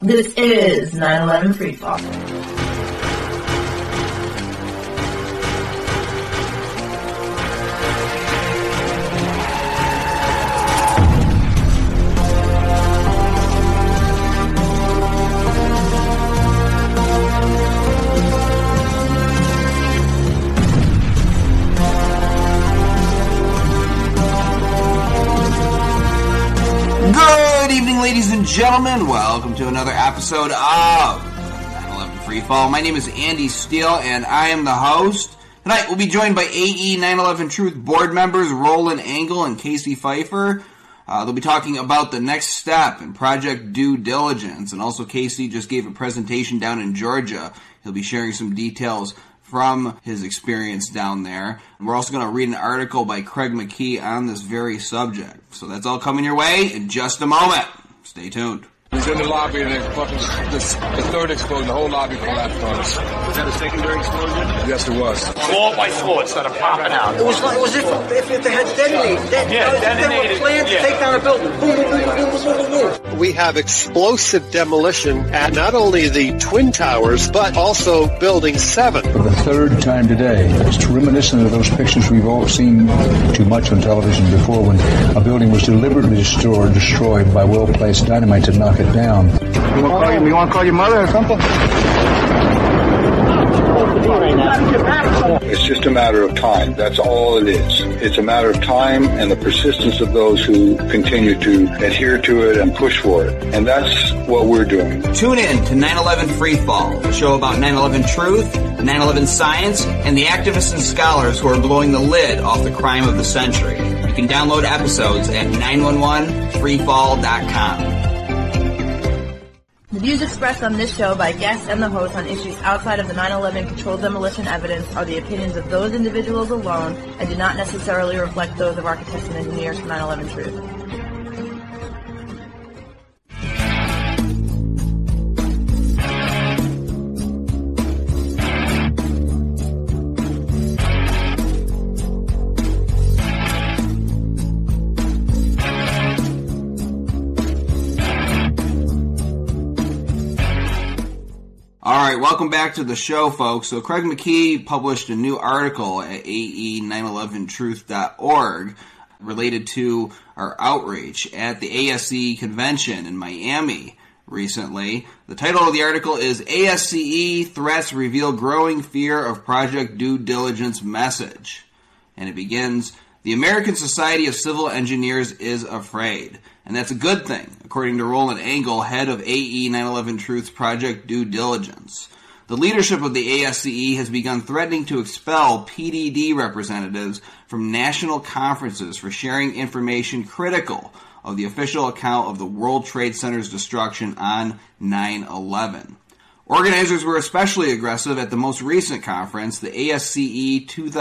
This is 9/11 Freefall. Good evening, ladies and gentlemen. Welcome to another episode of 9/11 Freefall. My name is Andy Steele, and I am the host. Tonight, we'll be joined by AE 9/11 Truth board members Roland Engel and Casey Pfeiffer. They'll be talking about the next step in Project Due Diligence, and also Casey just gave a presentation down in Georgia. He'll be sharing some details from his experience down there. And we're also going to read an article by Craig McKee on this very subject. So that's all coming your way in just a moment. Stay tuned. He's in the lobby and the third explosion, the whole lobby collapsed on us. Was that a secondary explosion? Yes, it was. Floor by floor, it started popping out. It was like, if they had detonated. Detonated. They were planned to take down a building. Boom, boom, boom, boom, boom, boom, boom. We have explosive demolition at not only the Twin Towers, but also Building 7. For the third time today, it's reminiscent of those pictures we've all seen too much on television before when a building was deliberately destroyed by well-placed dynamite to knock it down. You want to call your mother or something? It's just a matter of time. That's all it is. It's a matter of time and the persistence of those who continue to adhere to it and push for it. And that's what we're doing. Tune in to 9/11 Freefall, a show about 9/11 truth, 9/11 science, and the activists and scholars who are blowing the lid off the crime of the century. You can download episodes at 911freefall.com. The views expressed on this show by guests and the host on issues outside of the 9/11 controlled demolition evidence are the opinions of those individuals alone and do not necessarily reflect those of architects and engineers for 9/11 Truth. Alright, welcome back to the show, folks. So Craig McKee published a new article at ae911truth.org related to our outreach at the ASCE convention in Miami recently. The title of the article is ASCE Threats Reveal Growing Fear of Project Due Diligence Message. And it begins, the American Society of Civil Engineers is afraid. And that's a good thing, according to Roland Engel, head of AE 9/11 Truth's Project Due Diligence. The leadership of the ASCE has begun threatening to expel PDD representatives from national conferences for sharing information critical of the official account of the World Trade Center's destruction on 9/11. Organizers were especially aggressive at the most recent conference, the ASCE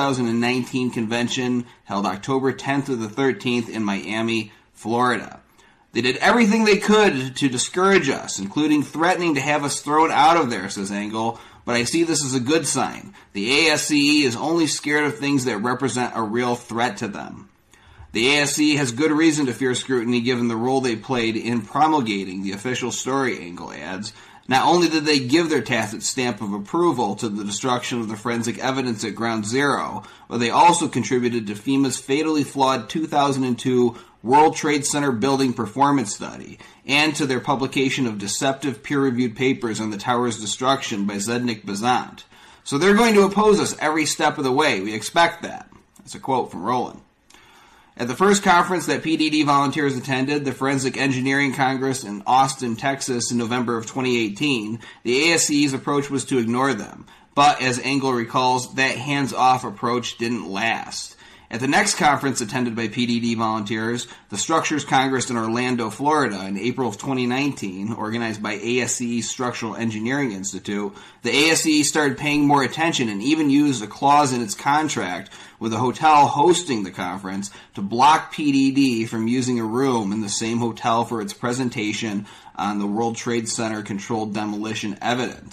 2019 convention, held October 10th to the 13th in Miami, Florida. They did everything they could to discourage us, including threatening to have us thrown out of there, says Engel, but I see this as a good sign. The ASCE is only scared of things that represent a real threat to them. The ASCE has good reason to fear scrutiny given the role they played in promulgating the official story, Engel adds. Not only did they give their tacit stamp of approval to the destruction of the forensic evidence at Ground Zero, but they also contributed to FEMA's fatally flawed 2002 World Trade Center building performance study, and to their publication of deceptive peer-reviewed papers on the tower's destruction by Zdeněk Bezant. So they're going to oppose us every step of the way. We expect that. That's a quote from Roland. At the first conference that PDD volunteers attended, the Forensic Engineering Congress in Austin, Texas in November of 2018, the ASCE's approach was to ignore them. But, as Engel recalls, that hands-off approach didn't last. At the next conference attended by PDD volunteers, the Structures Congress in Orlando, Florida, in April of 2019, organized by ASCE Structural Engineering Institute, the ASCE started paying more attention and even used a clause in its contract with a hotel hosting the conference to block PDD from using a room in the same hotel for its presentation on the World Trade Center controlled demolition evidence.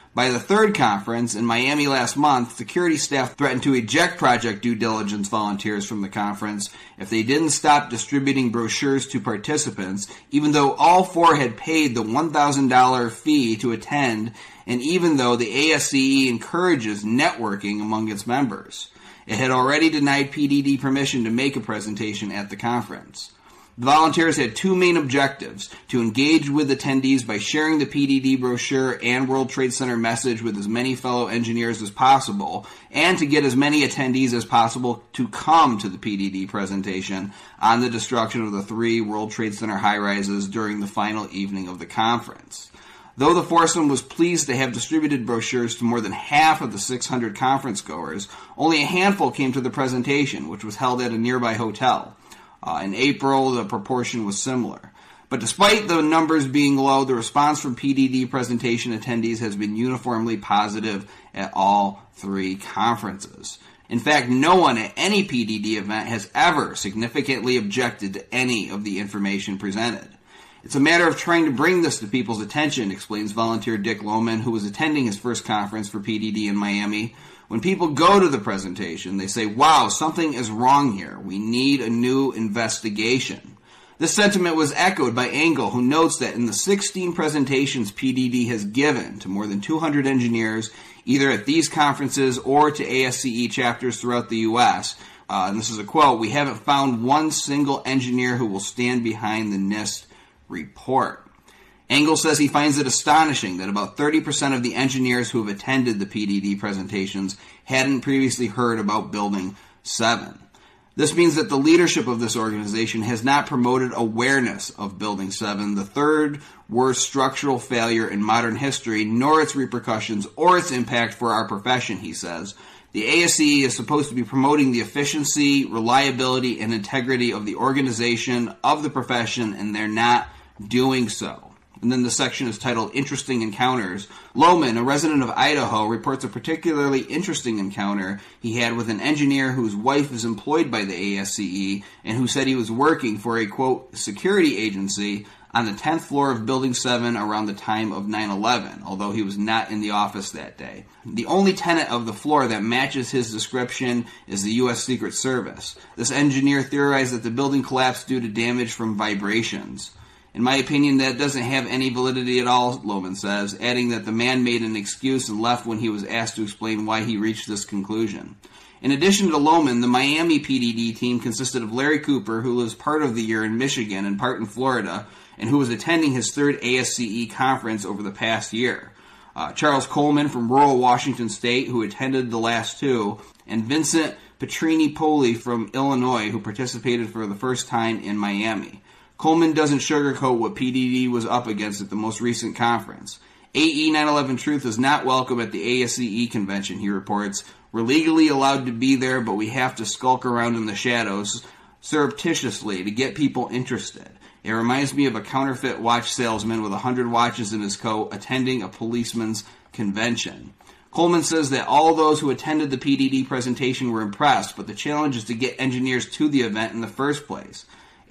By the third conference in Miami last month, security staff threatened to eject Project Due Diligence volunteers from the conference if they didn't stop distributing brochures to participants, even though all four had paid the $1,000 fee to attend, and even though the ASCE encourages networking among its members. It had already denied PDD permission to make a presentation at the conference. The volunteers had two main objectives: to engage with attendees by sharing the PDD brochure and World Trade Center message with as many fellow engineers as possible, and to get as many attendees as possible to come to the PDD presentation on the destruction of the 3 World Trade Center high-rises during the final evening of the conference. Though the foursome was pleased to have distributed brochures to more than half of the 600 conference goers, only a handful came to the presentation, which was held at a nearby hotel. In April, the proportion was similar. But despite the numbers being low, the response from PDD presentation attendees has been uniformly positive at all 3 conferences. In fact, no one at any PDD event has ever significantly objected to any of the information presented. It's a matter of trying to bring this to people's attention, explains volunteer Dick Lohman, who was attending his first conference for PDD in Miami. When people go to the presentation, they say, wow, something is wrong here. We need a new investigation. This sentiment was echoed by Engel, who notes that in the 16 presentations PDD has given to more than 200 engineers, either at these conferences or to ASCE chapters throughout the U.S., and this is a quote, "We haven't found one single engineer who will stand behind the NIST report." Engel says he finds it astonishing that about 30% of the engineers who have attended the PDD presentations hadn't previously heard about Building 7. This means that the leadership of this organization has not promoted awareness of Building 7, the third worst structural failure in modern history, nor its repercussions or its impact for our profession, he says. The ASCE is supposed to be promoting the efficiency, reliability, and integrity of the organization, of the profession, and they're not doing so. And then the section is titled Interesting Encounters. Lohman, a resident of Idaho, reports a particularly interesting encounter he had with an engineer whose wife is employed by the ASCE and who said he was working for a, quote, security agency on the 10th floor of Building 7 around the time of 9/11, although he was not in the office that day. The only tenant of the floor that matches his description is the U.S. Secret Service. This engineer theorized that the building collapsed due to damage from vibrations. In my opinion, that doesn't have any validity at all, Lohman says, adding that the man made an excuse and left when he was asked to explain why he reached this conclusion. In addition to Lohman, the Miami PDD team consisted of Larry Cooper, who lives part of the year in Michigan and part in Florida, and who was attending his third ASCE conference over the past year. Charles Coleman from rural Washington State, who attended the last 2, and Vincent Petrini-Poli from Illinois, who participated for the first time in Miami. Coleman doesn't sugarcoat what PDD was up against at the most recent conference. AE 9/11 Truth is not welcome at the ASCE convention, he reports. We're legally allowed to be there, but we have to skulk around in the shadows surreptitiously to get people interested. It reminds me of a counterfeit watch salesman with 100 watches in his coat attending a policeman's convention. Coleman says that all those who attended the PDD presentation were impressed, but the challenge is to get engineers to the event in the first place.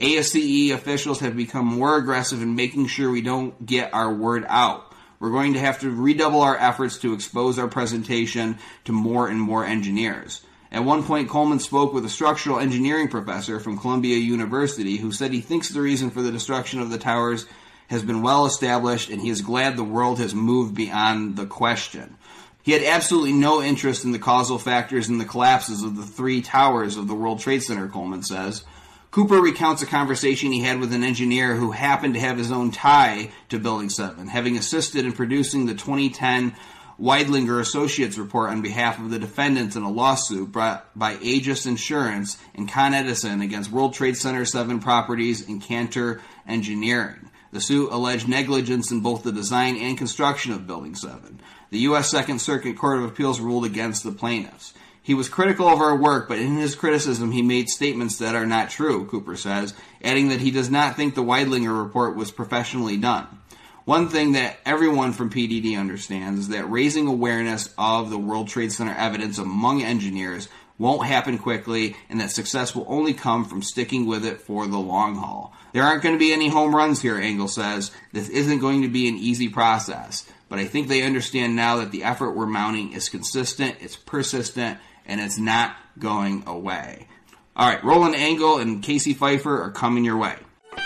ASCE officials have become more aggressive in making sure we don't get our word out. We're going to have to redouble our efforts to expose our presentation to more and more engineers. At one point, Coleman spoke with a structural engineering professor from Columbia University who said he thinks the reason for the destruction of the towers has been well established and he is glad the world has moved beyond the question. He had absolutely no interest in the causal factors in the collapses of the 3 towers of the World Trade Center, Coleman says. Cooper recounts a conversation he had with an engineer who happened to have his own tie to Building 7, having assisted in producing the 2010 Weidlinger Associates report on behalf of the defendants in a lawsuit brought by Aegis Insurance and Con Edison against World Trade Center 7 Properties and Cantor Engineering. The suit alleged negligence in both the design and construction of Building 7. The U.S. Second Circuit Court of Appeals ruled against the plaintiffs. He was critical of our work, but in his criticism he made statements that are not true, Cooper says, adding that he does not think the Weidlinger report was professionally done. One thing that everyone from PDD understands is that raising awareness of the World Trade Center evidence among engineers won't happen quickly, and that success will only come from sticking with it for the long haul. There aren't going to be any home runs here, Engel says. This isn't going to be an easy process, but I think they understand now that the effort we're mounting is consistent, it's persistent, and it's not going away. All right, Roland Engel and Casey Pfeiffer are coming your way.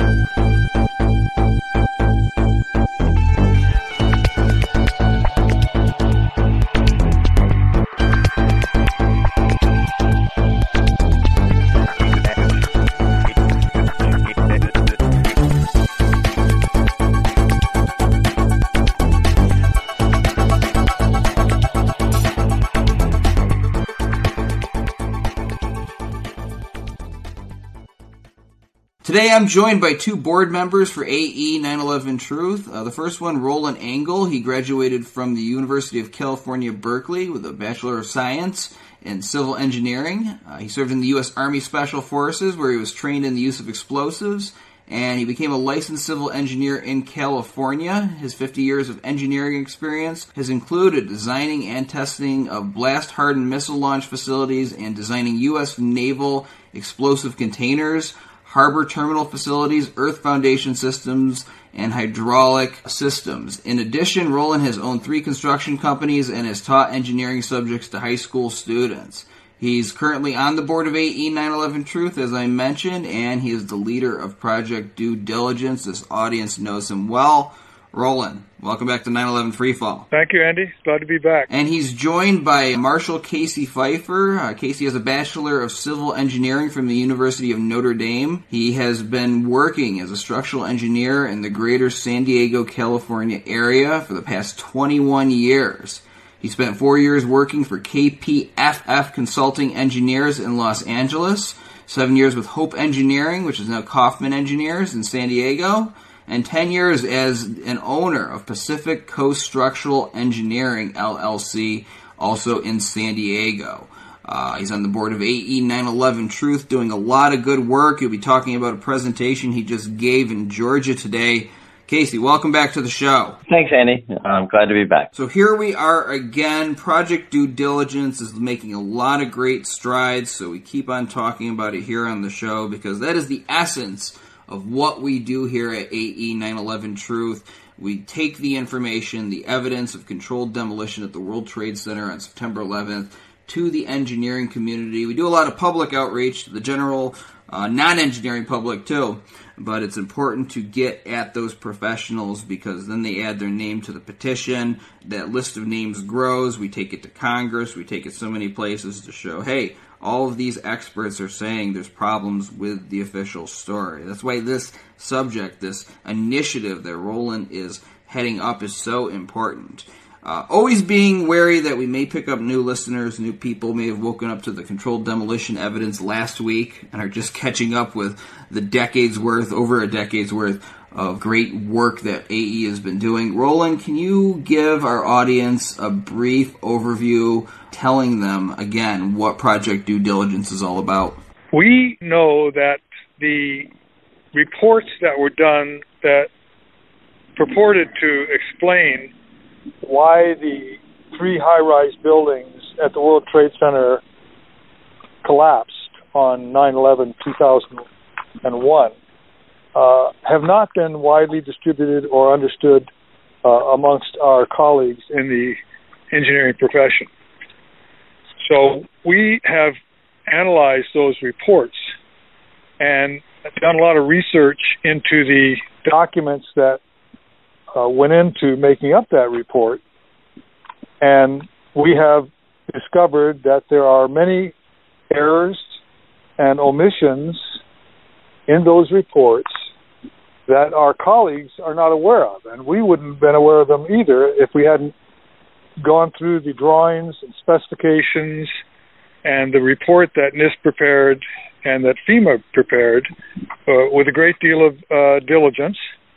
Today I'm joined by two board members for AE 9/11 Truth. The first one, Roland Engel. He graduated from the University of California, Berkeley with a Bachelor of Science in Civil Engineering. He served in the U.S. Army Special Forces where he was trained in the use of explosives, and he became a licensed civil engineer in California. His 50 years of engineering experience has included designing and testing of blast-hardened missile launch facilities and designing U.S. naval explosive containers, harbor terminal facilities, earth foundation systems, and hydraulic systems. In addition, Roland has owned 3 construction companies and has taught engineering subjects to high school students. He's currently on the board of AE 9/11 Truth, as I mentioned, and he is the leader of Project Due Diligence. This audience knows him well. Roland, welcome back to 9/11 Freefall. Thank you, Andy. Glad to be back. And he's joined by Marshal Casey Pfeiffer. Casey has a Bachelor of Civil Engineering from the University of Notre Dame. He has been working as a structural engineer in the greater San Diego, California area for the past 21 years. He spent 4 years working for KPFF Consulting Engineers in Los Angeles, 7 years with Hope Engineering, which is now Kaufman Engineers in San Diego, and 10 years as an owner of Pacific Coast Structural Engineering, LLC, also in San Diego. He's on the board of AE 9/11 Truth, doing a lot of good work. He'll be talking about a presentation he just gave in Georgia today. Casey, welcome back to the show. Thanks, Andy. I'm glad to be back. So here we are again. Project Due Diligence is making a lot of great strides, so we keep on talking about it here on the show because that is the essence of what we do here at AE 9/11 Truth. We take the information, the evidence of controlled demolition at the World Trade Center on September 11th to the engineering community. We do a lot of public outreach to the general non-engineering public too, but it's important to get at those professionals because then they add their name to the petition. That list of names grows. We take it to Congress. We take it so many places to show, hey, all of these experts are saying there's problems with the official story. That's why this subject, this initiative that Roland is heading up is so important. Always being wary that we may pick up new listeners, new people may have woken up to the controlled demolition evidence last week and are just catching up with the over a decade's worth of great work that AE has been doing. Roland, can you give our audience a brief overview, telling them, again, what Project Due Diligence is all about? We know that the reports that were done that purported to explain why the 3 high-rise buildings at the World Trade Center collapsed on 9/11/2001 have not been widely distributed or understood amongst our colleagues in the engineering profession. So we have analyzed those reports and done a lot of research into the documents that went into making up that report, and we have discovered that there are many errors and omissions in those reports that our colleagues are not aware of, and we wouldn't have been aware of them either if we hadn't gone through the drawings and specifications and the report that NIST prepared and that FEMA prepared with a great deal of diligence,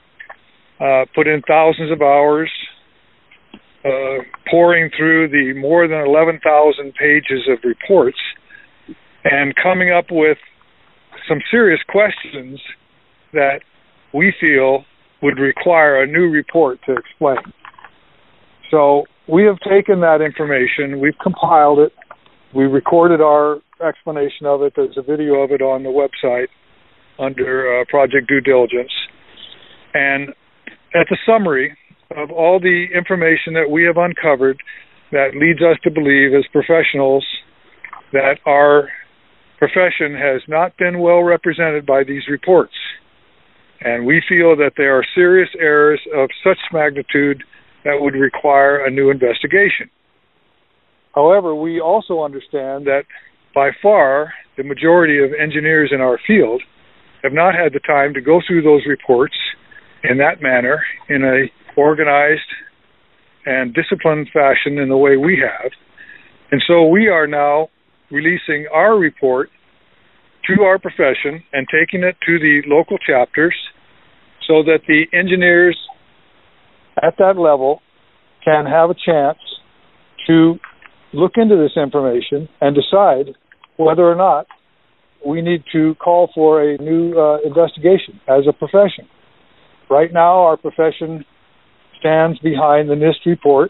put in thousands of hours, pouring through the more than 11,000 pages of reports and coming up with some serious questions that we feel would require a new report to explain. So we have taken that information, we've compiled it, we recorded our explanation of it. There's a video of it on the website under Project Due Diligence. And that's a summary of all the information that we have uncovered that leads us to believe as professionals that our profession has not been well represented by these reports. And we feel that there are serious errors of such magnitude that would require a new investigation. However, we also understand that by far the majority of engineers in our field have not had the time to go through those reports in that manner, in a organized and disciplined fashion in the way we have. And so we are now releasing our report to our profession and taking it to the local chapters so that the engineers at that level can have a chance to look into this information and decide whether or not we need to call for a new investigation as a profession. Right now, our profession stands behind the NIST reports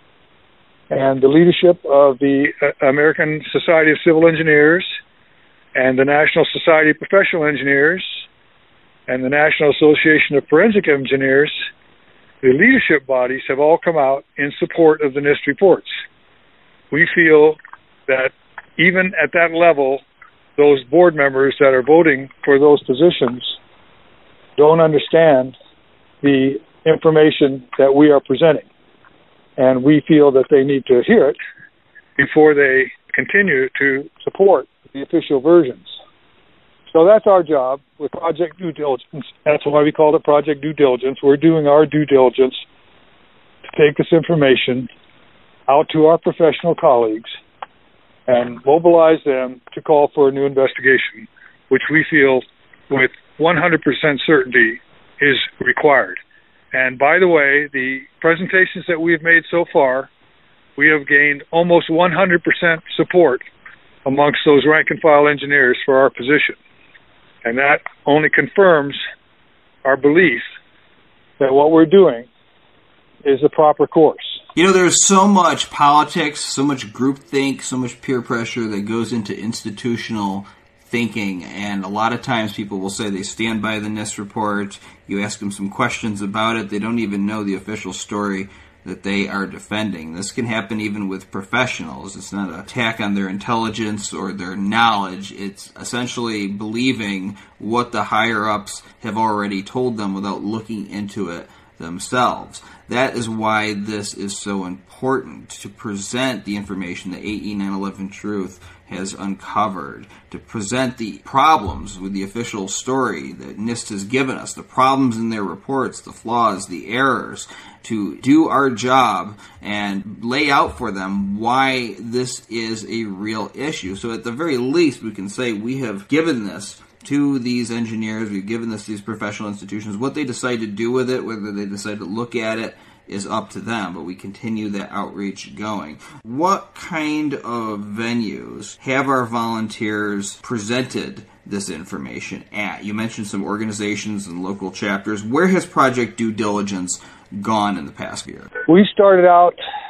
and the leadership of the American Society of Civil Engineers and the National Society of Professional Engineers and the National Association of Forensic Engineers. The leadership bodies have all come out in support of the NIST reports. We feel that even at that level, those board members that are voting for those positions don't understand the information that we are presenting. And we feel that they need to hear it before they continue to support the official versions. So that's our job with Project Due Diligence. That's why we call it Project Due Diligence. We're doing our due diligence to take this information out to our professional colleagues and mobilize them to call for a new investigation, which we feel with 100% certainty is required. And by the way, the presentations that we have made so far, we have gained almost 100% support amongst those rank and file engineers for our position. And that only confirms our belief that what we're doing is the proper course. You know, there's so much politics, so much groupthink, so much peer pressure that goes into institutional thinking, and a lot of times people will say they stand by the NIST report. You ask them some questions about it, they don't even know the official story that they are defending. This can happen even with professionals. It's not an attack on their intelligence or their knowledge. It's essentially believing what the higher-ups have already told them without looking into it themselves. That is why this is so important, to present the information that AE 9/11 Truth has uncovered, to present the problems with the official story that NIST has given us, the problems in their reports, the flaws, the errors, to do our job and lay out for them why this is a real issue. So at the very least, we can say we have given this to these engineers, we've given this to these professional institutions. What they decide to do with it, whether they decide to look at it, is up to them, but we continue that outreach going. What kind of venues have our volunteers presented this information at? You mentioned some organizations and local chapters. Where has Project Due Diligence gone in the past year? We started out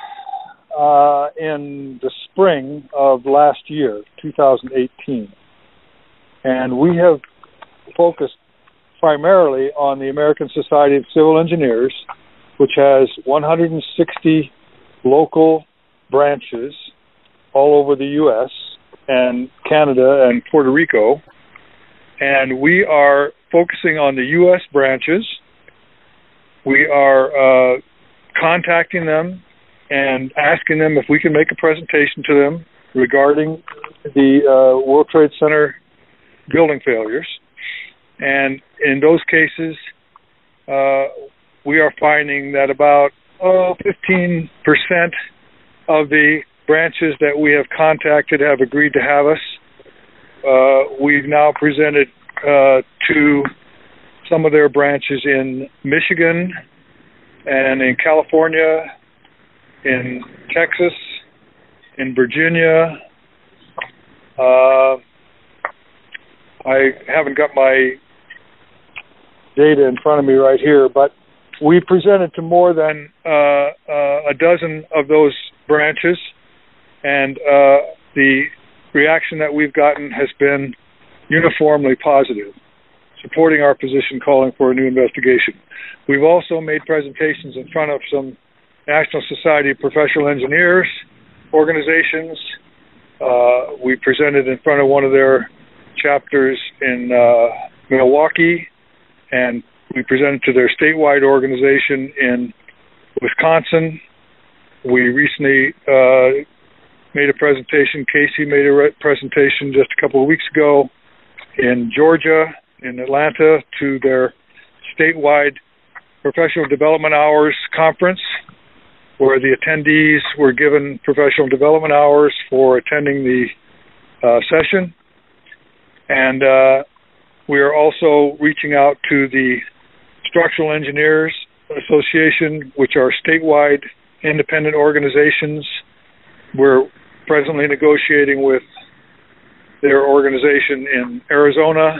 in the spring of last year, 2018, and we have focused primarily on the American Society of Civil Engineers, which has 160 local branches all over the U.S. and Canada and Puerto Rico. And we are focusing on the U.S. branches. We are contacting them and asking them if we can make a presentation to them regarding the World Trade Center building failures. And in those cases, we are finding that about 15% of the branches that we have contacted have agreed to have us. We've now presented to some of their branches in Michigan and in California, in Texas, in Virginia. I haven't got my data in front of me right here, but we presented to more than a dozen of those branches, and the reaction that we've gotten has been uniformly positive, supporting our position calling for a new investigation. We've also made presentations in front of some National Society of Professional Engineers organizations. We presented in front of one of their chapters in Milwaukee, and we presented to their statewide organization in Wisconsin. We recently made a presentation, Casey made a presentation just a couple of weeks ago in Georgia, in Atlanta, to their statewide Professional Development Hours conference, where the attendees were given professional development hours for attending the session. And we are also reaching out to the Structural Engineers Association, which are statewide independent organizations. We're presently negotiating with their organization in Arizona,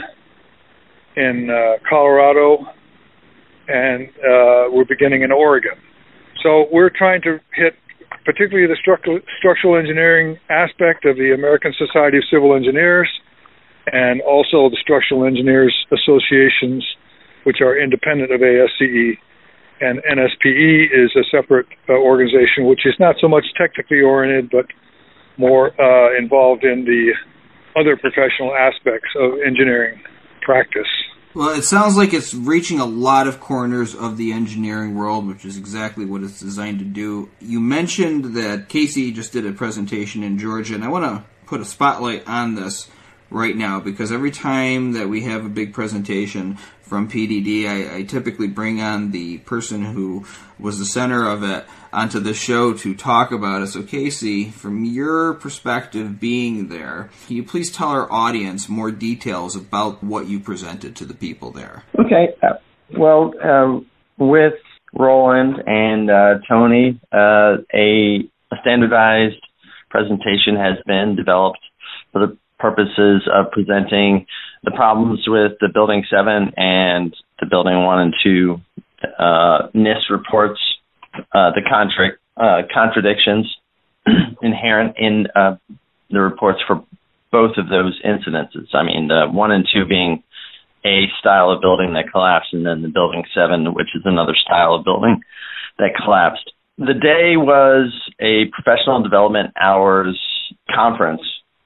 in Colorado, and we're beginning in Oregon. So we're trying to hit particularly the structural engineering aspect of the American Society of Civil Engineers, and also the Structural Engineers Associations, which are independent of ASCE. And NSPE is a separate organization, which is not so much technically oriented, but more involved in the other professional aspects of engineering practice. Well, it sounds like it's reaching a lot of corners of the engineering world, which is exactly what it's designed to do. You mentioned that Casey just did a presentation in Georgia, and I want to put a spotlight on this right now, because every time that we have a big presentation from PDD, I typically bring on the person who was the center of it onto the show to talk about it. So Casey, from your perspective being there, can you please tell our audience more details about what you presented to the people there? Okay. Well, with Roland and Tony, a standardized presentation has been developed for the purposes of presenting the problems with the Building 7 and the Building 1 and 2 NIST reports, the contradictions inherent in the reports for both of those incidences. I mean, the 1 and 2 being a style of building that collapsed, and then the Building 7, which is another style of building that collapsed. The day was a professional development hours conference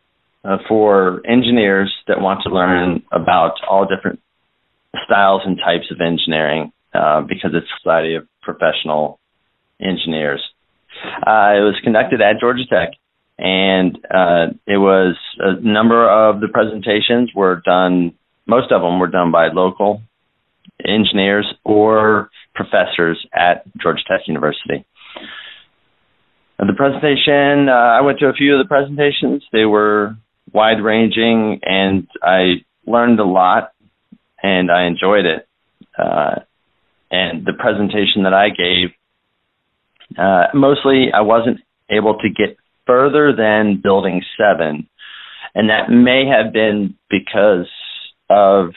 for engineers that want to learn about all different styles and types of engineering, because it's a society of professional engineers. It was conducted at Georgia Tech, and it was a number of the presentations were done, most of them were done by local engineers or professors at Georgia Tech University. The presentation, I went to a few of the presentations. They were wide-ranging, and I learned a lot, and I enjoyed it. And the presentation that I gave, mostly I wasn't able to get further than Building 7, and that may have been because of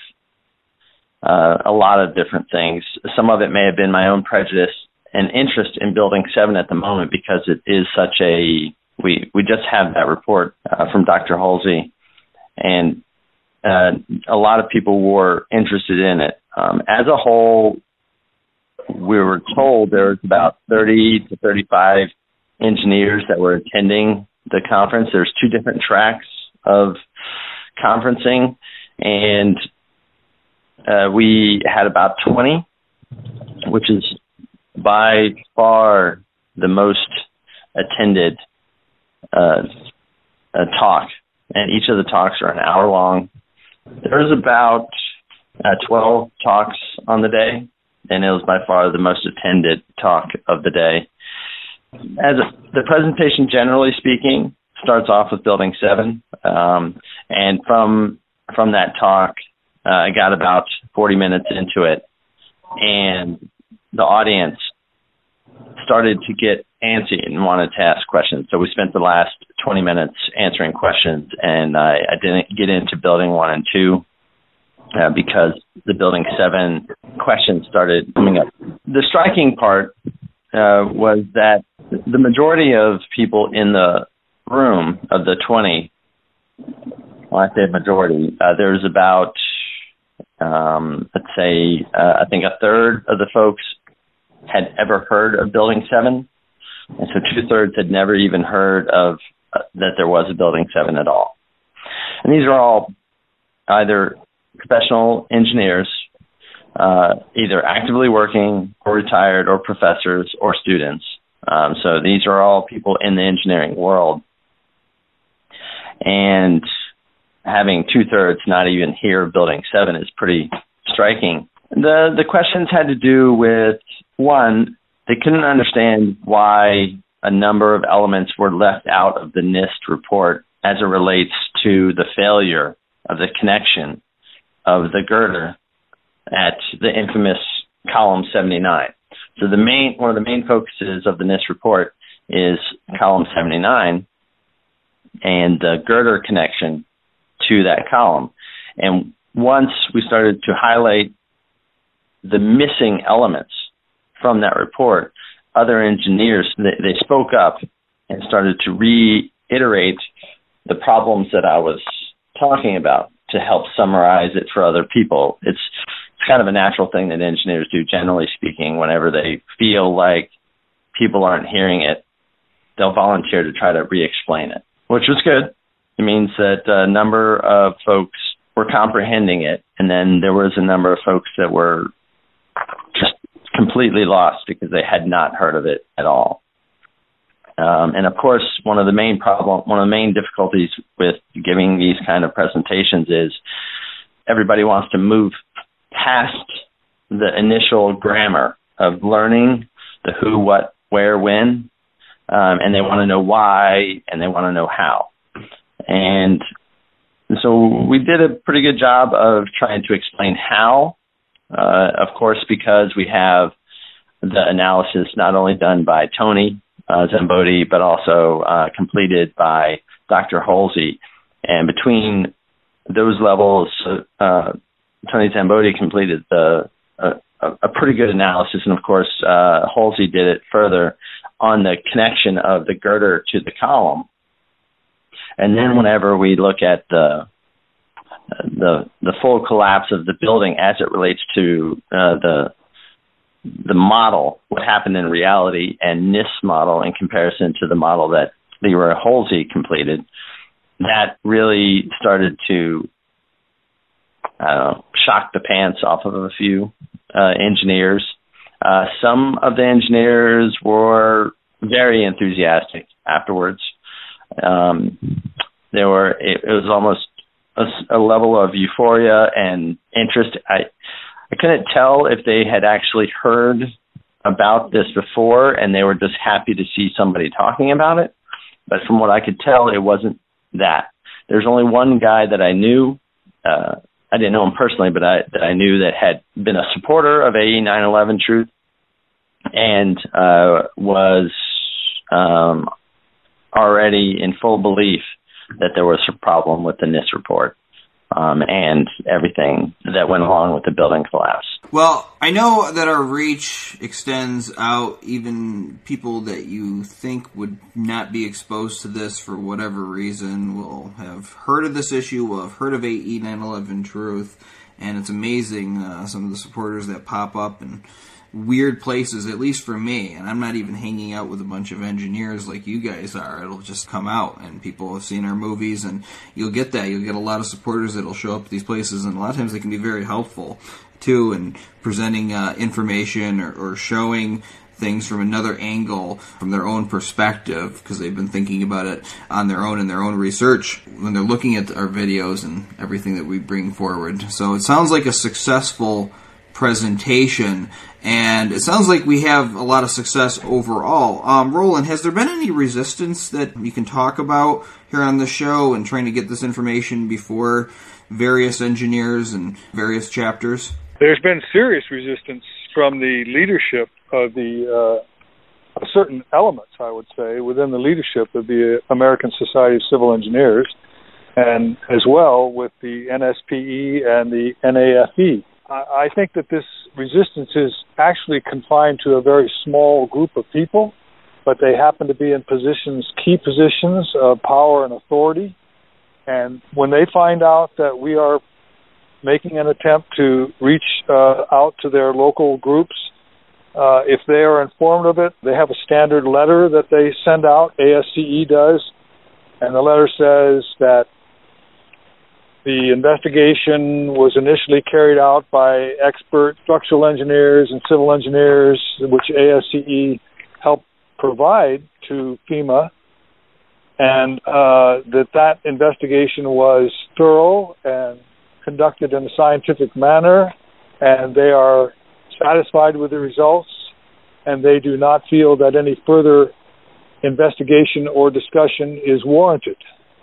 a lot of different things. Some of it may have been my own prejudice and interest in Building 7 at the moment, because it is such a, we just have that report from Dr. Halsey, and a lot of people were interested in it. As a whole, we were told there was about 30 to 35 engineers that were attending the conference. There's 2 different tracks of conferencing, and we had about 20, which is by far the most attended talk, and each of the talks are an hour long. There's about 12 talks on the day, and it was by far the most attended talk of the day. The presentation, generally speaking, starts off with Building 7, and from that talk, I got about 40 minutes into it, and the audience started to get antsy and wanted to ask questions. So we spent the last 20 minutes answering questions, and I didn't get into Building 1 and 2 because the Building 7 questions started coming up. The striking part was that the majority of people in the room, of the 20, Well, I say majority. There's about, let's say, I think a third of the folks had ever heard of Building 7, and so 2/3 had never even heard of that there was a Building 7 at all. And these are all either professional engineers, either actively working or retired, or professors or students. So these are all people in the engineering world. And having 2/3 not even hear of Building 7 is pretty striking. The questions had to do with, one, they couldn't understand why a number of elements were left out of the NIST report as it relates to the failure of the connection of the girder at the infamous column 79. So one of the main focuses of the NIST report is column 79 and the girder connection to that column. And once we started to highlight the missing elements from that report, other engineers, they spoke up and started to reiterate the problems that I was talking about to help summarize it for other people. It's kind of a natural thing that engineers do, generally speaking. Whenever they feel like people aren't hearing it, they'll volunteer to try to re-explain it, which was good. It means that a number of folks were comprehending it, and then there was a number of folks that were just completely lost because they had not heard of it at all. And of course, one of the main difficulties with giving these kind of presentations is everybody wants to move past the initial grammar of learning the who, what, where, when, and they want to know why, and they want to know how. And so we did a pretty good job of trying to explain how, of course, because we have the analysis not only done by Tony Zambodi, but also completed by Dr. Halsey. And between those levels, Tony Zambodi completed a pretty good analysis, and of course, Halsey did it further on the connection of the girder to the column. And then whenever we look at the full collapse of the building as it relates to the model, what happened in reality, and NIST model in comparison to the model that Leroy Halsey completed, that really started to shock the pants off of a few engineers. Some of the engineers were very enthusiastic afterwards. It was almost a level of euphoria and interest. I couldn't tell if they had actually heard about this before and they were just happy to see somebody talking about it. But from what I could tell, it wasn't that. There's only one guy that I knew. I didn't know him personally, but that I knew that had been a supporter of AE 9/11 Truth and was already in full belief that there was a problem with the NIST report and everything that went along with the building collapse. Well, I know that our reach extends out, even people that you think would not be exposed to this for whatever reason will have heard of this issue, will have heard of AE 9/11 Truth, and it's amazing some of the supporters that pop up in weird places, at least for me, and I'm not even hanging out with a bunch of engineers like you guys are. It'll just come out, and people have seen our movies, and you'll get that. You'll get a lot of supporters that'll show up at these places, and a lot of times they can be very helpful, too, in presenting information or showing things from another angle, from their own perspective, because they've been thinking about it on their own in their own research when they're looking at our videos and everything that we bring forward. So it sounds like a successful presentation, and it sounds like we have a lot of success overall. Roland, has there been any resistance that you can talk about here on the show and trying to get this information before various engineers and various chapters? There's been serious resistance from the leadership of the certain elements, I would say, within the leadership of the American Society of Civil Engineers, and as well with the NSPE and the NAFE. I think that this resistance is actually confined to a very small group of people, but they happen to be in key positions of power and authority. And when they find out that we are making an attempt to reach out to their local groups, if they are informed of it, they have a standard letter that they send out, ASCE does, and the letter says that the investigation was initially carried out by expert structural engineers and civil engineers, which ASCE helped provide to FEMA, and that investigation was thorough and conducted in a scientific manner, and they are satisfied with the results, and they do not feel that any further investigation or discussion is warranted.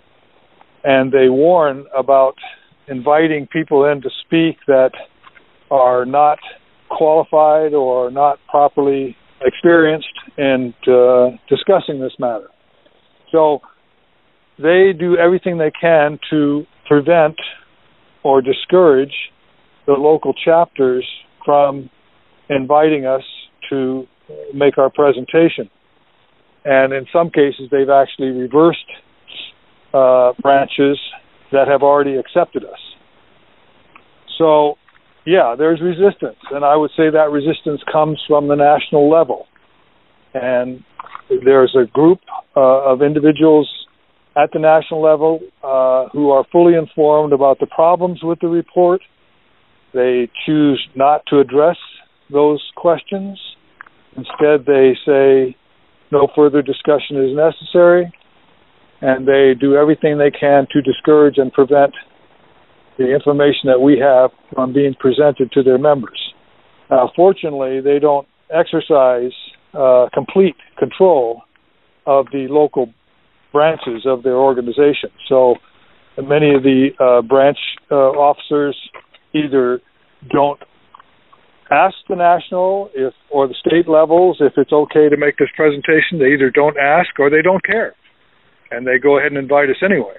And they warn about inviting people in to speak that are not qualified or not properly experienced in discussing this matter. So they do everything they can to prevent or discourage the local chapters from inviting us to make our presentation. And in some cases, they've actually reversed branches that have already accepted us. So, yeah, there's resistance, and I would say that resistance comes from the national level. And there's a group of individuals at the national level who are fully informed about the problems with the report. They choose not to address those questions. Instead, they say no further discussion is necessary, and they do everything they can to discourage and prevent the information that we have from being presented to their members. Fortunately, they don't exercise complete control of the local branches of their organization. So many of the branch officers either don't ask the national or the state levels if it's okay to make this presentation. They either don't ask or they don't care, and they go ahead and invite us anyway.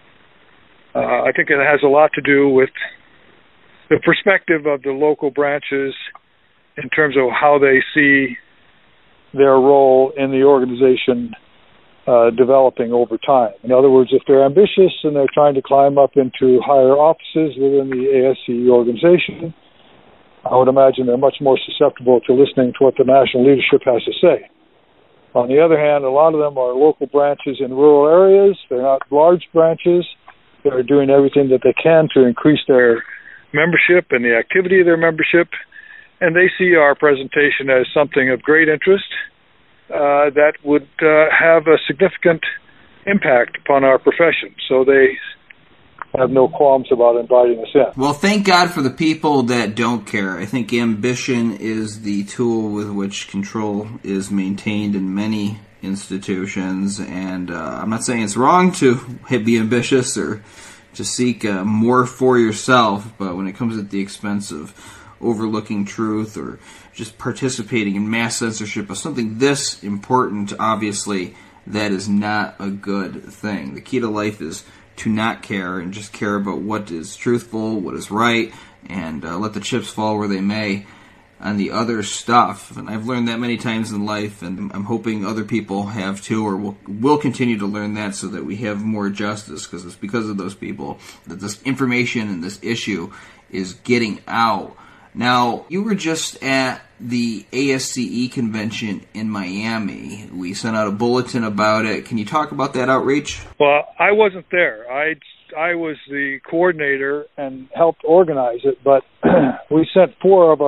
I think it has a lot to do with the perspective of the local branches in terms of how they see their role in the organization developing over time. In other words, if they're ambitious and they're trying to climb up into higher offices within the ASCE organization, I would imagine they're much more susceptible to listening to what the national leadership has to say. On the other hand, a lot of them are local branches in rural areas. They're not large branches. They're doing everything that they can to increase their membership and the activity of their membership. And they see our presentation as something of great interest that would have a significant impact upon our profession. So they have no qualms about inviting us in. Well, thank God for the people that don't care. I think ambition is the tool with which control is maintained in many institutions, and I'm not saying it's wrong to be ambitious or to seek more for yourself, but when it comes at the expense of overlooking truth or just participating in mass censorship of something this important, obviously, that is not a good thing. The key to life is to not care and just care about what is truthful, what is right, and let the chips fall where they may on the other stuff. And I've learned that many times in life, and I'm hoping other people have too, or will continue to learn that so that we have more justice, because it's because of those people that this information and this issue is getting out. Now, you were just at the ASCE convention in Miami. We sent out a bulletin about it. Can you talk about that outreach? Well, I wasn't there. I was the coordinator and helped organize it, but we sent 4 of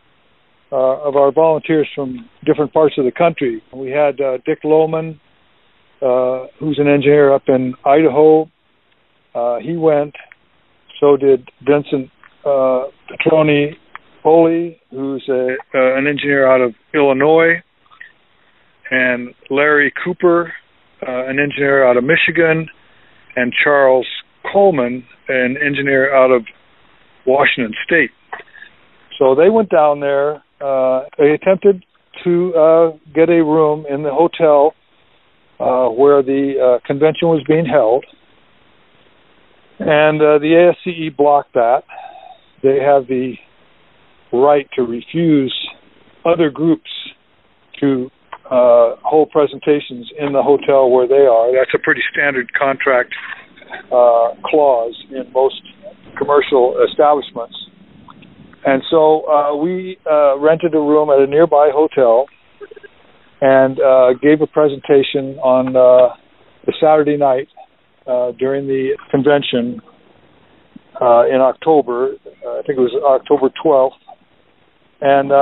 our volunteers from different parts of the country. We had Dick Lohman, who's an engineer up in Idaho. He went. So did Vincent Petroni Foley, who's an engineer out of Illinois, and Larry Cooper, an engineer out of Michigan, and Charles Coleman, an engineer out of Washington State. So they went down there. They attempted to get a room in the hotel where the convention was being held, and the ASCE blocked that. They have the right to refuse other groups to hold presentations in the hotel where they are. That's a pretty standard contract clause in most commercial establishments. And so we rented a room at a nearby hotel and gave a presentation on the Saturday night during the convention in October. I think it was October 12th. And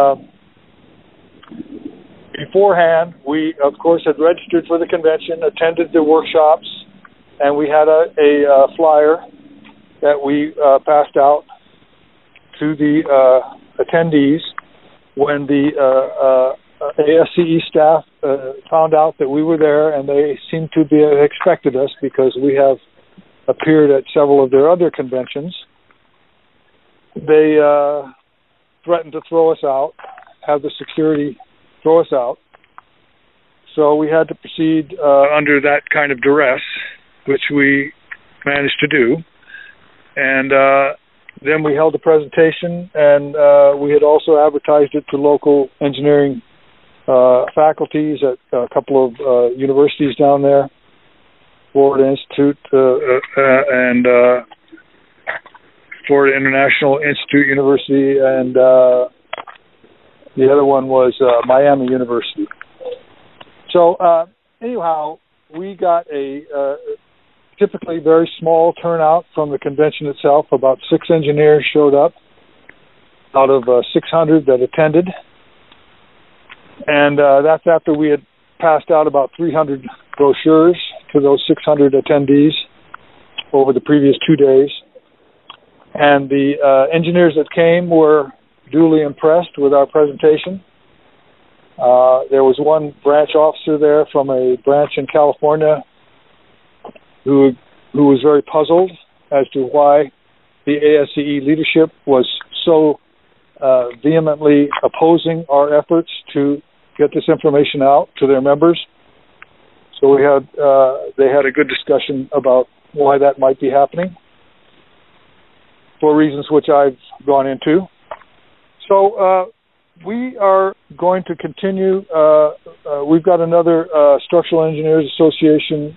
beforehand, we, of course, had registered for the convention, attended the workshops, and we had a flyer that we passed out to the attendees when the ASCE staff found out that we were there, and they seemed to be expected us because we have appeared at several of their other conventions. They threatened to throw us out, have the security throw us out. So we had to proceed under that kind of duress, which we managed to do. And then we held a presentation, and we had also advertised it to local engineering faculties at a couple of universities down there, Florida Institute and Florida International Institute University, and the other one was Miami University. So anyhow, we got a typically very small turnout from the convention itself. About 6 engineers showed up out of 600 that attended. And that's after we had passed out about 300 brochures to those 600 attendees over the previous 2 days. And the engineers that came were duly impressed with our presentation. There was one branch officer there from a branch in California who was very puzzled as to why the ASCE leadership was so vehemently opposing our efforts to get this information out to their members. So they had a good discussion about why that might be happening, for reasons which I've gone into. So we are going to continue. We've got another Structural Engineers Association,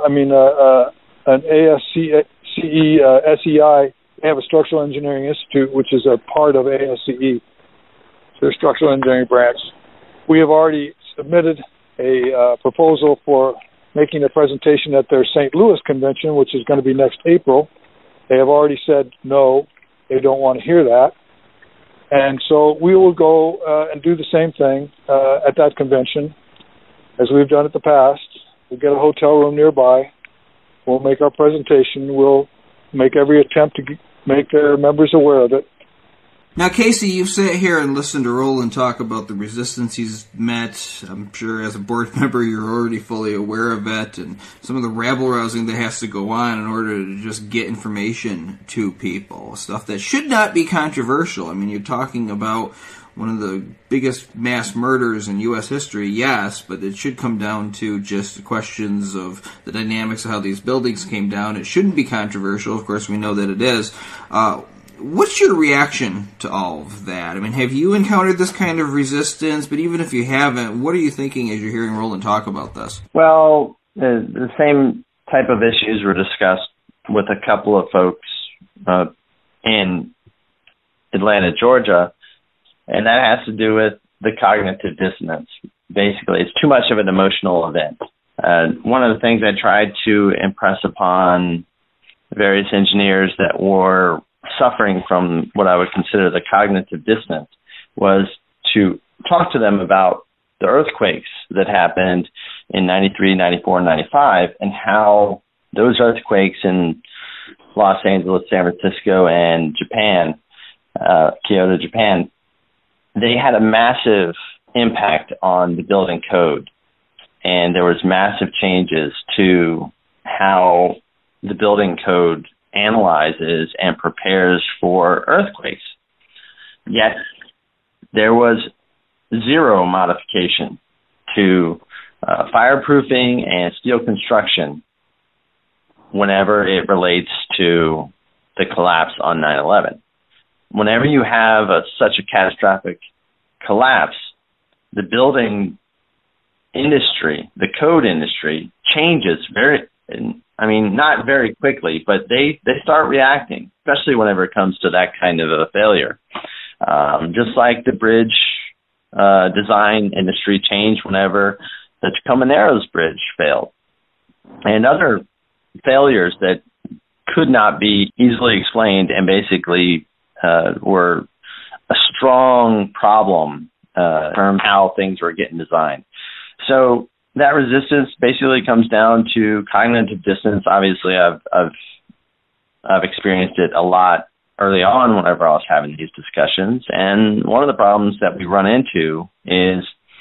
an ASCE SEI. They have a Structural Engineering Institute, which is a part of ASCE, their Structural Engineering branch. We have already submitted a proposal for making a presentation at their St. Louis convention, which is going to be next April. They have already said no, they don't want to hear that. And so we will go and do the same thing at that convention as we've done in the past. We'll get a hotel room nearby. We'll make our presentation. We'll make every attempt to make their members aware of it. Now, Casey, you've sat here and listened to Roland talk about the resistance he's met. I'm sure as a board member you're already fully aware of it, and some of the rabble-rousing that has to go on in order to just get information to people, stuff that should not be controversial. I mean, you're talking about one of the biggest mass murders in U.S. history, yes, but it should come down to just questions of the dynamics of how these buildings came down. It shouldn't be controversial. Of course, we know that it is. What's your reaction to all of that? I mean, have you encountered this kind of resistance? But even if you haven't, what are you thinking as you're hearing Roland talk about this? Well, the same type of issues were discussed with a couple of folks in Atlanta, Georgia, and that has to do with the cognitive dissonance. Basically, it's too much of an emotional event. One of the things I tried to impress upon various engineers that were suffering from what I would consider the cognitive dissonance was to talk to them about the earthquakes that happened in 93, 94, and 95, and how those earthquakes in Los Angeles, San Francisco, and Japan, Kyoto, Japan, they had a massive impact on the building code. And there was massive changes to how the building code analyzes and prepares for earthquakes. Yet there was zero modification to fireproofing and steel construction whenever it relates to the collapse on 9/11. Whenever you have such a catastrophic collapse, the building industry, the code industry, changes I mean, not very quickly, but they start reacting, especially whenever it comes to that kind of a failure. Just like the bridge design industry changed whenever the Tacoma Narrows Bridge failed. And other failures that could not be easily explained and basically were a strong problem from how things were getting designed. So that resistance basically comes down to cognitive dissonance. Obviously, I've experienced it a lot early on whenever I was having these discussions. And one of the problems that we run into is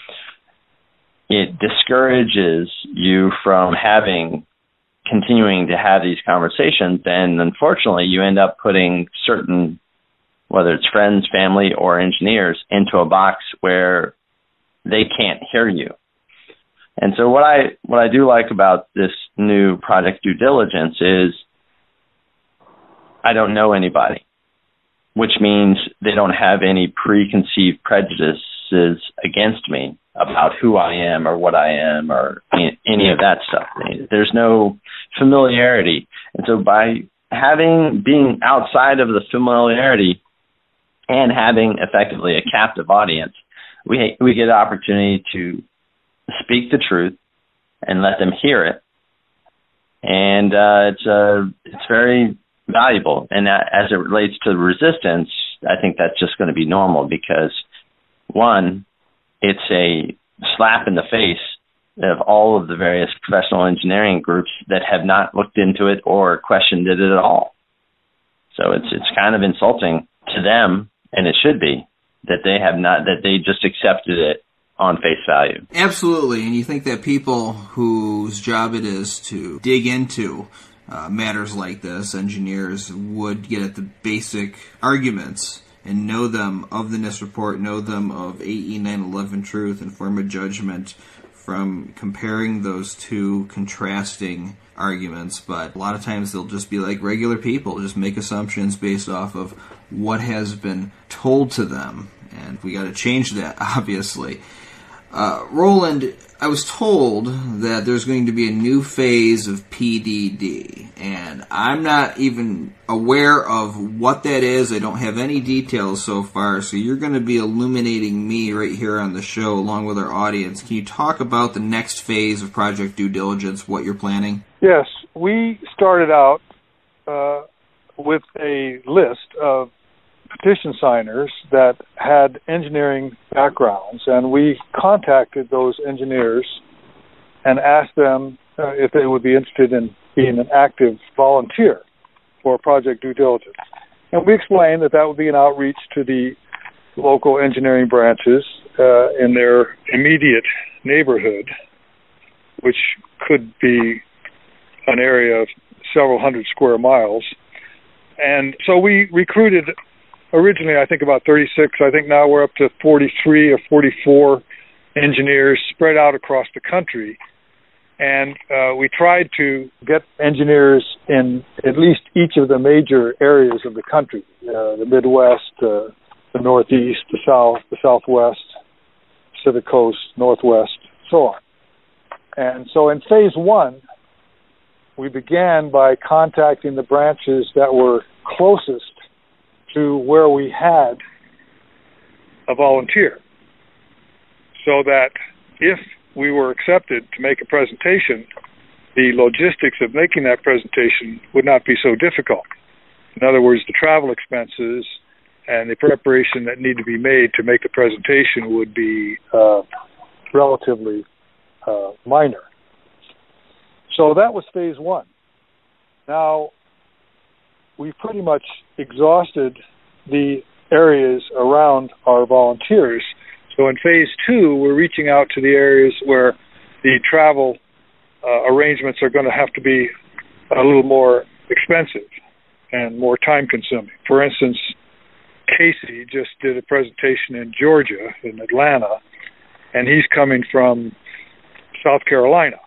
it discourages you from continuing to have these conversations. And unfortunately, you end up putting certain, whether it's friends, family, or engineers, into a box where they can't hear you. And so what I do like about this new project due diligence is I don't know anybody, which means they don't have any preconceived prejudices against me about who I am or what I am or any of that stuff. There's no familiarity. And so by being outside of the familiarity and having effectively a captive audience, we get an opportunity to speak the truth and let them hear it. And it's very valuable. And as it relates to resistance, I think that's just going to be normal because, one, it's a slap in the face of all of the various professional engineering groups that have not looked into it or questioned it at all. So it's kind of insulting to them, and it should be, that they just accepted it on face value. Absolutely, and you think that people whose job it is to dig into matters like this, engineers, would get at the basic arguments and know them of the NIST report, know them of AE 911 truth, and form a judgment from comparing those two contrasting arguments. But a lot of times they'll just be like regular people, just make assumptions based off of what has been told to them. And we got to change that, obviously. Roland, I was told that there's going to be a new phase of PDD, and I'm not even aware of what that is. I don't have any details so far, so you're going to be illuminating me right here on the show along with our audience. Can you talk about the next phase of Project Due Diligence, what you're planning? Yes, we started out with a list of petition signers that had engineering backgrounds, and we contacted those engineers and asked them if they would be interested in being an active volunteer for Project Due Diligence. And we explained that would be an outreach to the local engineering branches in their immediate neighborhood, which could be an area of several hundred square miles. And so we recruited originally, I think, about 36. I think now we're up to 43 or 44 engineers spread out across the country. And we tried to get engineers in at least each of the major areas of the country, the Midwest, the Northeast, the South, the Southwest, Pacific Coast, Northwest, so on. And so in phase one, we began by contacting the branches that were closest to where we had a volunteer, so that if we were accepted to make a presentation, the logistics of making that presentation would not be so difficult. In other words, the travel expenses and the preparation that need to be made to make a presentation would be relatively minor. So that was phase one. Now, we pretty much exhausted the areas around our volunteers. So in phase two, we're reaching out to the areas where the travel arrangements are going to have to be a little more expensive and more time-consuming. For instance, Casey just did a presentation in Georgia, in Atlanta, and he's coming from South Carolina.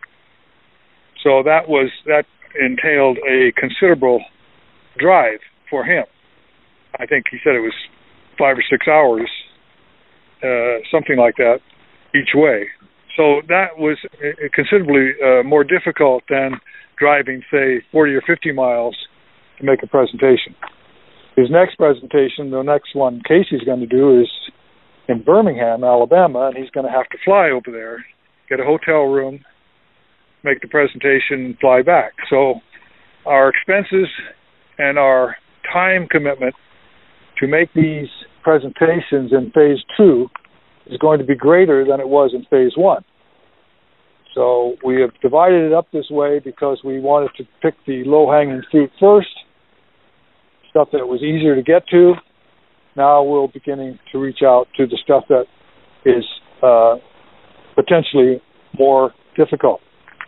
So that entailed a considerable drive for him. I think he said it was 5 or 6 hours, something like that, each way. So that was considerably more difficult than driving, say, 40 or 50 miles to make a presentation. His next presentation, the next one Casey's going to do, is in Birmingham, Alabama, and he's going to have to fly over there, get a hotel room, make the presentation, fly back. So our expenses and our time commitment to make these presentations in phase 2 is going to be greater than it was in phase 1. So we have divided it up this way because we wanted to pick the low-hanging fruit first, stuff that was easier to get to. Now we're beginning to reach out to the stuff that is potentially more difficult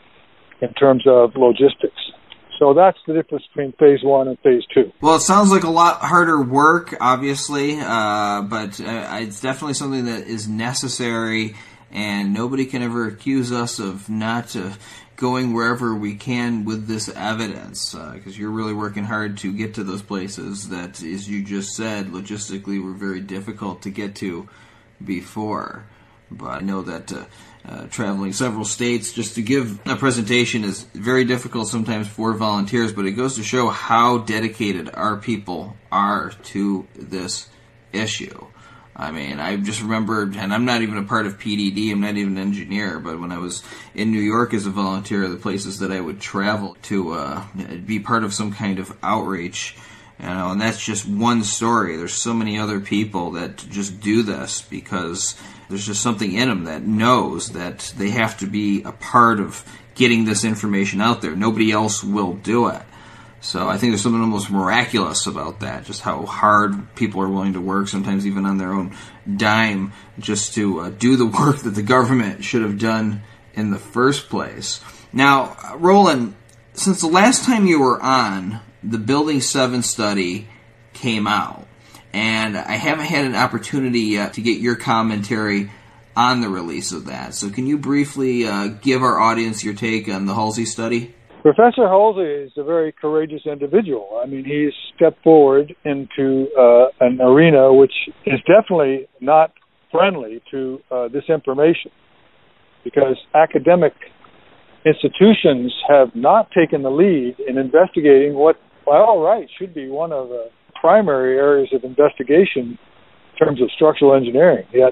in terms of logistics. So that's the difference between phase 1 and phase 2. Well, it sounds like a lot harder work, obviously, but it's definitely something that is necessary, and nobody can ever accuse us of not going wherever we can with this evidence, because you're really working hard to get to those places that, as you just said, logistically were very difficult to get to before. But I know that traveling several states just to give a presentation is very difficult sometimes for volunteers, but it goes to show how dedicated our people are to this issue. I mean, I just remembered, and I'm not even a part of PDD, I'm not even an engineer, but when I was in New York as a volunteer, the places that I would travel to be part of some kind of outreach, and that's just one story. There's so many other people that just do this because there's just something in them that knows that they have to be a part of getting this information out there. Nobody else will do it. So I think there's something almost miraculous about that, just how hard people are willing to work, sometimes even on their own dime, just to do the work that the government should have done in the first place. Now, Roland, since the last time you were on, the Building 7 study came out, and I haven't had an opportunity yet to get your commentary on the release of that. So can you briefly give our audience your take on the Halsey study? Professor Halsey is a very courageous individual. I mean, he's stepped forward into an arena which is definitely not friendly to this information, because academic institutions have not taken the lead in investigating what, by all rights, should be one of the primary areas of investigation in terms of structural engineering. Yet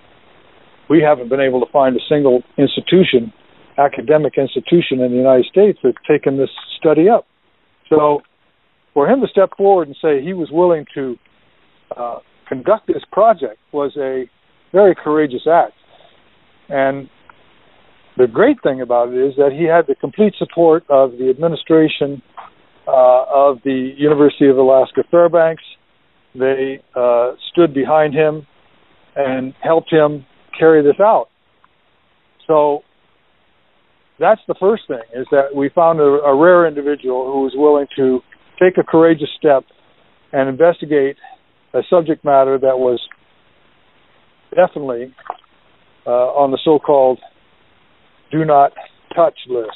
we haven't been able to find a single institution, academic institution in the United States, that's taken this study up. So for him to step forward and say he was willing to conduct this project was a very courageous act. And the great thing about it is that he had the complete support of the administration of the University of Alaska Fairbanks. They stood behind him and helped him carry this out. So that's the first thing, is that we found a rare individual who was willing to take a courageous step and investigate a subject matter that was definitely on the so-called do not touch list.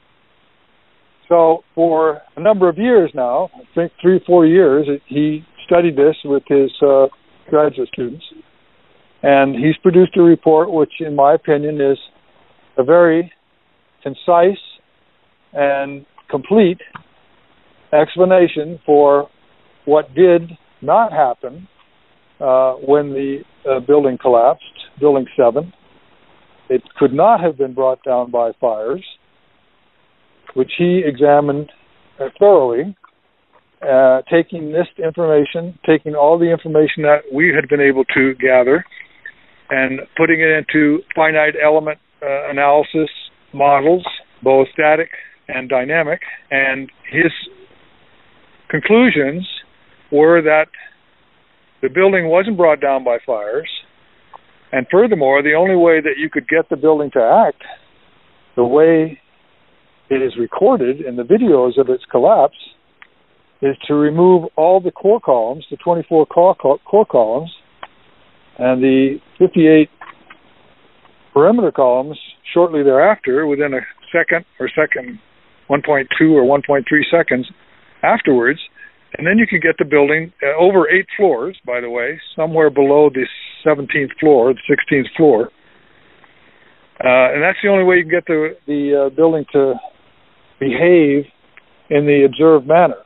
So for a number of years now, I think 3 or 4 years, he studied this with his graduate students, and he's produced a report which, in my opinion, is a very concise and complete explanation for what did not happen when the building collapsed, Building 7. It could not have been brought down by fires, which he examined thoroughly, taking this information, taking all the information that we had been able to gather, and putting it into finite element analysis models, both static and dynamic. And his conclusions were that the building wasn't brought down by fires, and furthermore, the only way that you could get the building to act the way it is recorded in the videos of its collapse is to remove all the core columns, the 24 core columns, and the 58 perimeter columns shortly thereafter, within a second 1.2 or 1.3 seconds afterwards. And then you can get the building over 8 floors, by the way, somewhere below the 17th floor, the 16th floor. And that's the only way you can get the building to behave in the observed manner.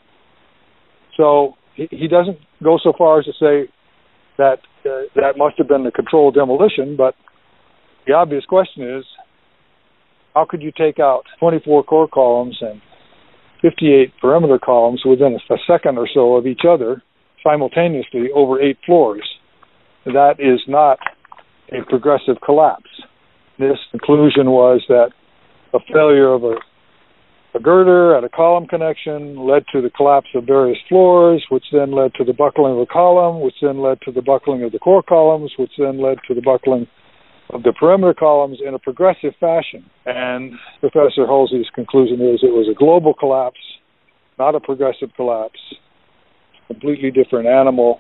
So he doesn't go so far as to say that that must have been a controlled demolition, but the obvious question is, how could you take out 24 core columns and 58 perimeter columns within a second or so of each other simultaneously over 8 floors? That is not a progressive collapse. This conclusion was that a failure of a girder at a column connection led to the collapse of various floors, which then led to the buckling of the column, which then led to the buckling of the core columns, which then led to the buckling of the perimeter columns in a progressive fashion. And Professor Halsey's conclusion is it was a global collapse, not a progressive collapse, completely different animal.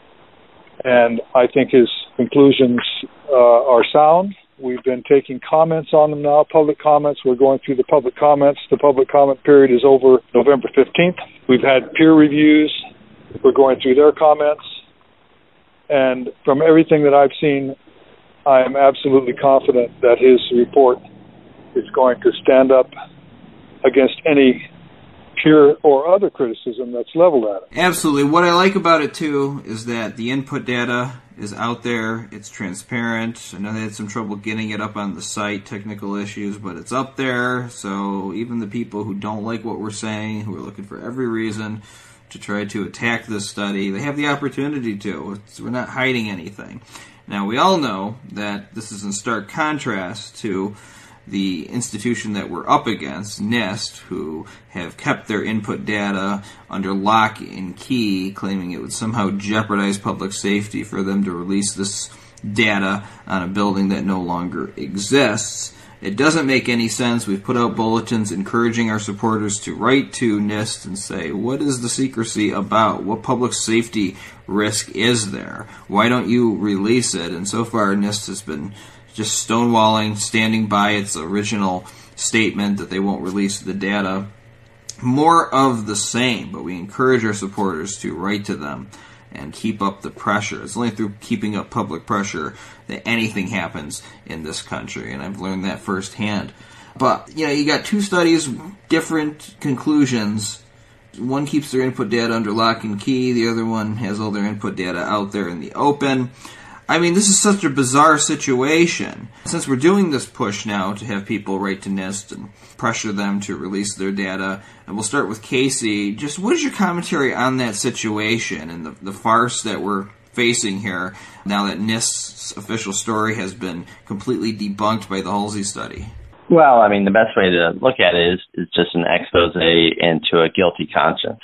And I think his conclusions are sound. We've been taking comments on them now, public comments. We're going through the public comments. The public comment period is over November 15th. We've had peer reviews. We're going through their comments. And from everything that I've seen, I am absolutely confident that his report is going to stand up against any peer or other criticism that's leveled at it. Absolutely. What I like about it, too, is that the input data is out there. It's transparent. I know they had some trouble getting it up on the site, technical issues, but it's up there. So even the people who don't like what we're saying, who are looking for every reason to try to attack this study, they have the opportunity to. We're not hiding anything. Now, we all know that this is in stark contrast to the institution that we're up against, NIST, who have kept their input data under lock and key, claiming it would somehow jeopardize public safety for them to release this data on a building that no longer exists. It doesn't make any sense. We've put out bulletins encouraging our supporters to write to NIST and say, what is the secrecy about? What public safety risk is there? Why don't you release it? And so far, NIST has been just stonewalling, standing by its original statement that they won't release the data. More of the same, but we encourage our supporters to write to them and keep up the pressure. It's only through keeping up public pressure that anything happens in this country, and I've learned that firsthand. But, you got two studies, different conclusions. One keeps their input data under lock and key, the other one has all their input data out there in the open. I mean, this is such a bizarre situation. Since we're doing this push now to have people write to NIST and pressure them to release their data, and we'll start with Casey, just what is your commentary on that situation and the farce that we're facing here now that NIST's official story has been completely debunked by the Halsey study? Well, I mean, the best way to look at it is just an expose into a guilty conscience.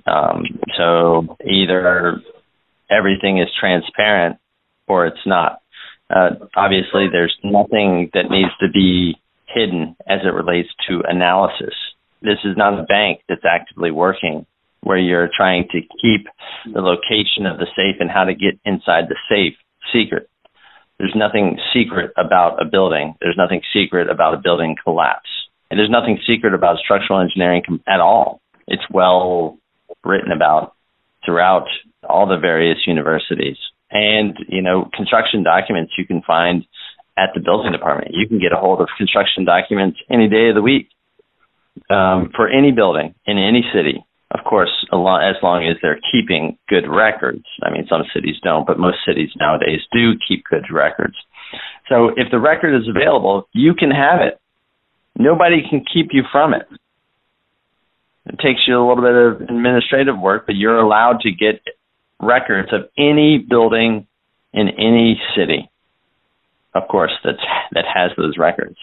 So either everything is transparent or it's not. Obviously, there's nothing that needs to be hidden as it relates to analysis. This is not a bank that's actively working where you're trying to keep the location of the safe and how to get inside the safe secret. There's nothing secret about a building. There's nothing secret about a building collapse. And there's nothing secret about structural engineering at all. It's well written about throughout all the various universities. And, construction documents you can find at the building department. You can get a hold of construction documents any day of the week for any building in any city. Of course, as long as they're keeping good records. I mean, some cities don't, but most cities nowadays do keep good records. So if the record is available, you can have it. Nobody can keep you from it. It takes you a little bit of administrative work, but you're allowed to get records of any building in any city, of course, that has those records.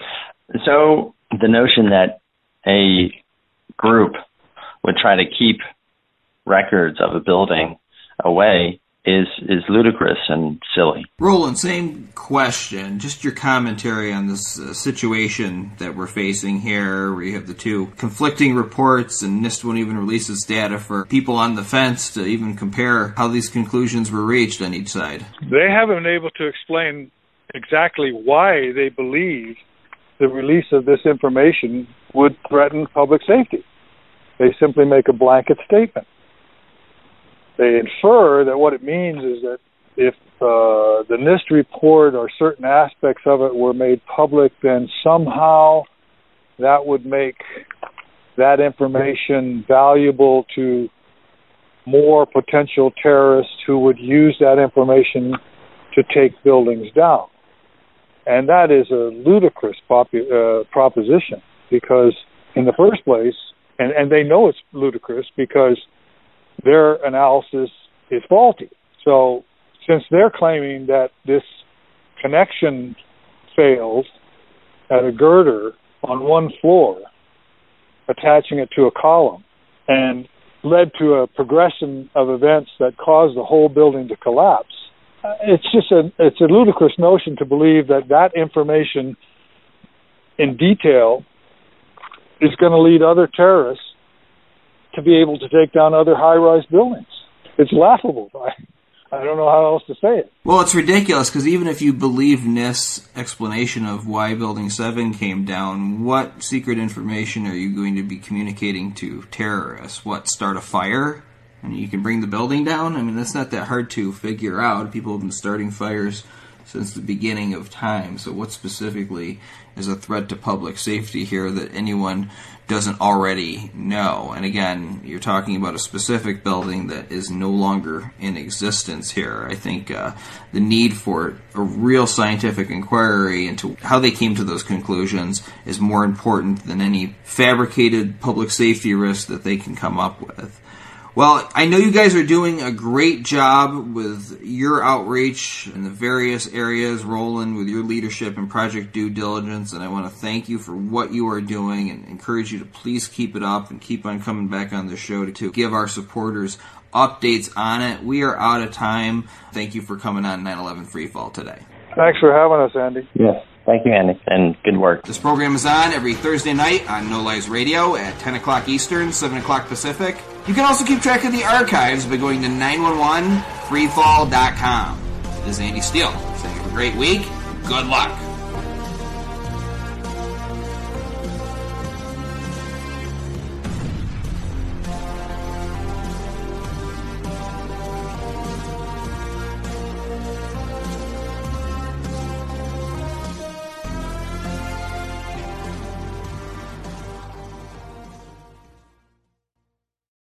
So the notion that a group would try to keep records of a building away is ludicrous and silly. Roland, same question. Just your commentary on this situation that we're facing here, where you have the two conflicting reports, and NIST won't even release its data for people on the fence to even compare how these conclusions were reached on each side. They haven't been able to explain exactly why they believe the release of this information would threaten public safety. They simply make a blanket statement. They infer that what it means is that if the NIST report or certain aspects of it were made public, then somehow that would make that information valuable to more potential terrorists who would use that information to take buildings down. And that is a ludicrous proposition, because in the first place, and they know it's ludicrous because their analysis is faulty. So since they're claiming that this connection failed at a girder on one floor, attaching it to a column, and led to a progression of events that caused the whole building to collapse, it's a ludicrous notion to believe that that information in detail is going to lead other terrorists to be able to take down other high-rise buildings. It's laughable. I don't know how else to say it. Well, it's ridiculous, because even if you believe NIST's explanation of why Building 7 came down, what secret information are you going to be communicating to terrorists? What, start a fire? And you can bring the building down? I mean, that's not that hard to figure out. People have been starting fires since the beginning of time. So what specifically is a threat to public safety here that anyone doesn't already know? And again, you're talking about a specific building that is no longer in existence here. I think the need for a real scientific inquiry into how they came to those conclusions is more important than any fabricated public safety risk that they can come up with. Well, I know you guys are doing a great job with your outreach in the various areas, Roland, with your leadership and Project Due Diligence, and I want to thank you for what you are doing and encourage you to please keep it up and keep on coming back on the show to give our supporters updates on it. We are out of time. Thank you for coming on 9/11 Freefall today. Thanks for having us, Andy. Yes. Thank you, Andy, and good work. This program is on every Thursday night on No Lies Radio at 10 o'clock Eastern, 7 o'clock Pacific. You can also keep track of the archives by going to 911freefall.com. This is Andy Steele saying have a great week. Good luck.